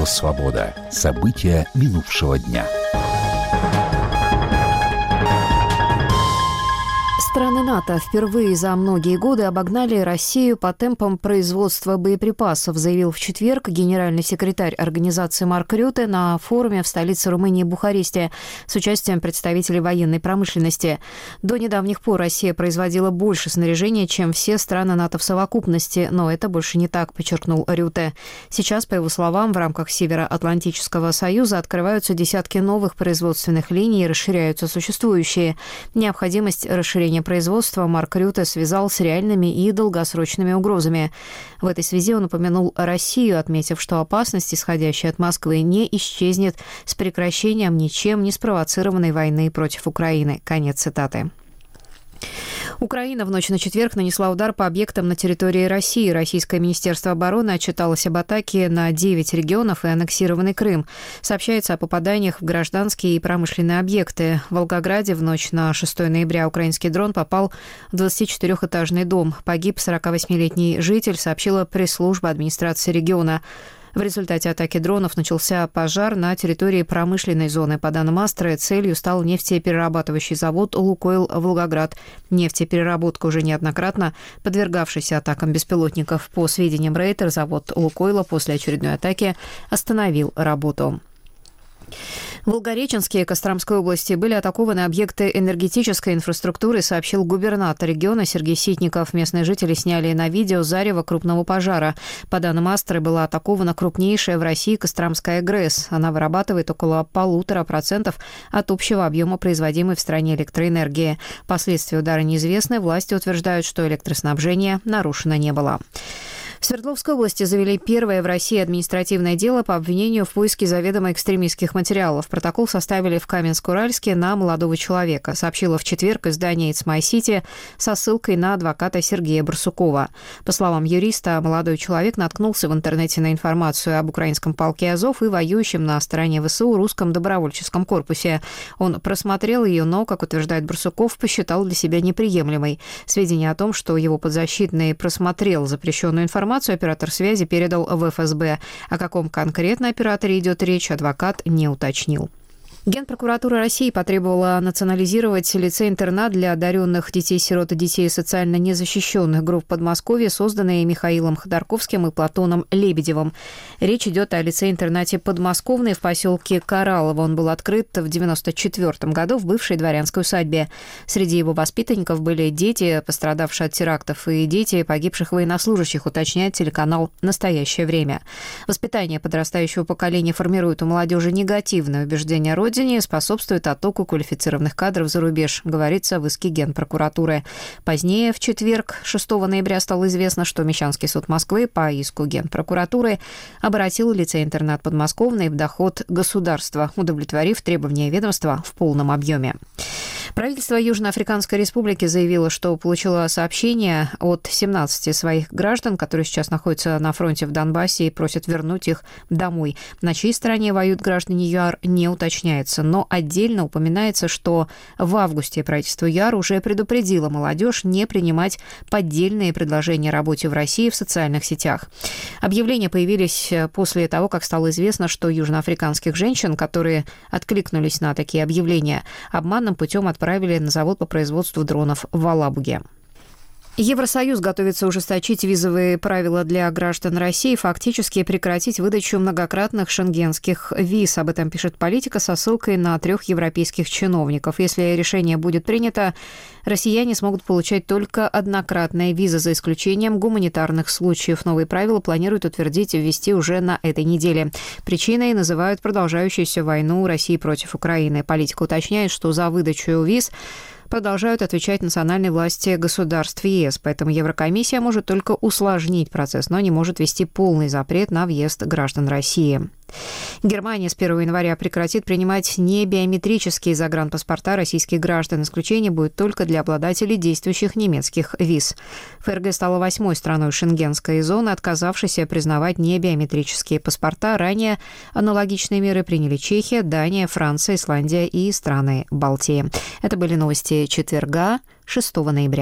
Радио «Свобода». События минувшего дня. Страны НАТО впервые за многие годы обогнали Россию по темпам производства боеприпасов, заявил в четверг генеральный секретарь организации Марк Рюте на форуме в столице Румынии Бухаресте с участием представителей военной промышленности. До недавних пор Россия производила больше снаряжения, чем все страны НАТО в совокупности, но это больше не так, подчеркнул Рюте. Сейчас, по его словам, в рамках Североатлантического союза открываются десятки новых производственных линий и расширяются существующие. Необходимость расширения производства Марк Рюте связал с реальными и долгосрочными угрозами. В этой связи он упомянул Россию, отметив, что опасность, исходящая от Москвы, не исчезнет с прекращением ничем не спровоцированной войны против Украины. Конец цитаты. Украина в ночь на четверг нанесла удар по объектам на территории России. Российское министерство обороны отчиталось об атаке на 9 регионов и аннексированный Крым. Сообщается о попаданиях в гражданские и промышленные объекты. В Волгограде в ночь на 6 ноября украинский дрон попал в 24-этажный дом. Погиб 48-летний житель, сообщила пресс-служба администрации региона. В результате атаки дронов начался пожар на территории промышленной зоны. По данным Астры, целью стал нефтеперерабатывающий завод «Лукойл Волгоград». Нефтепереработка уже неоднократно подвергавшийся атакам беспилотников. По сведениям Рейтер, завод «Лукойла» после очередной атаки остановил работу. В Волгореченске Костромской области были атакованы объекты энергетической инфраструктуры, сообщил губернатор региона Сергей Ситников. Местные жители сняли на видео зарево крупного пожара. По данным Астры, была атакована крупнейшая в России Костромская ГРЭС. Она вырабатывает около 1,5% от общего объема производимой в стране электроэнергии. Последствия удара неизвестны. Власти утверждают, что электроснабжение нарушено не было. В Свердловской области завели первое в России административное дело по обвинению в поиске заведомо экстремистских материалов. Протокол составили в Каменск-Уральске на молодого человека, сообщило в четверг издание «It's My City» со ссылкой на адвоката Сергея Барсукова. По словам юриста, молодой человек наткнулся в интернете на информацию об украинском полке «Азов» и воюющем на стороне ВСУ русском добровольческом корпусе. Он просмотрел ее, но, как утверждает Барсуков, посчитал для себя неприемлемой. Сведения о том, что его подзащитный просмотрел запрещенную информацию, оператор связи передал в ФСБ. О каком конкретно операторе идет речь, адвокат не уточнил. Генпрокуратура России потребовала национализировать лицей-интернат для одаренных детей-сирот и детей социально незащищенных групп Подмосковья, созданные Михаилом Ходорковским и Платоном Лебедевым. Речь идет о лицее-интернате «Подмосковный» в поселке Кораллово. Он был открыт в 1994 году в бывшей дворянской усадьбе. Среди его воспитанников были дети, пострадавшие от терактов, и дети погибших военнослужащих, уточняет телеканал «Настоящее время». Воспитание подрастающего поколения формирует у молодежи негативное убеждение о родине, способствует оттоку квалифицированных кадров за рубеж, говорится в иске Генпрокуратуры. Позднее, в четверг, 6 ноября, стало известно, что Мещанский суд Москвы по иску Генпрокуратуры обратил лицей-интернат «Подмосковный» в доход государства, удовлетворив требования ведомства в полном объеме. Правительство Южноафриканской Республики заявило, что получило сообщение от 17 своих граждан, которые сейчас находятся на фронте в Донбассе и просят вернуть их домой. На чьей стороне воюют граждане ЮАР, не уточняется, но отдельно упоминается, что в августе правительство ЮАР уже предупредило молодежь не принимать поддельные предложения о работе в России в социальных сетях. Объявления появились после того, как стало известно, что южноафриканских женщин, которые откликнулись на такие объявления, обманным путем отправили на завод по производству дронов в Алабуге. Евросоюз готовится ужесточить визовые правила для граждан России, фактически прекратить выдачу многократных шенгенских виз. Об этом пишет «Политика» со ссылкой на 3 европейских чиновников. Если решение будет принято, россияне смогут получать только однократные визы, за исключением гуманитарных случаев. Новые правила планируют утвердить и ввести уже на этой неделе. Причиной называют продолжающуюся войну России против Украины. «Политика» уточняет, что за выдачу виз продолжают отвечать национальные власти государств ЕС, поэтому Еврокомиссия может только усложнить процесс, но не может ввести полный запрет на въезд граждан России. Германия с 1 января прекратит принимать небиометрические загранпаспорта российских граждан. Исключение будет только для обладателей действующих немецких виз. ФРГ стала 8-й страной шенгенской зоны, отказавшейся признавать небиометрические паспорта. Ранее аналогичные меры приняли Чехия, Дания, Франция, Исландия и страны Балтии. Это были новости четверга, 6 ноября.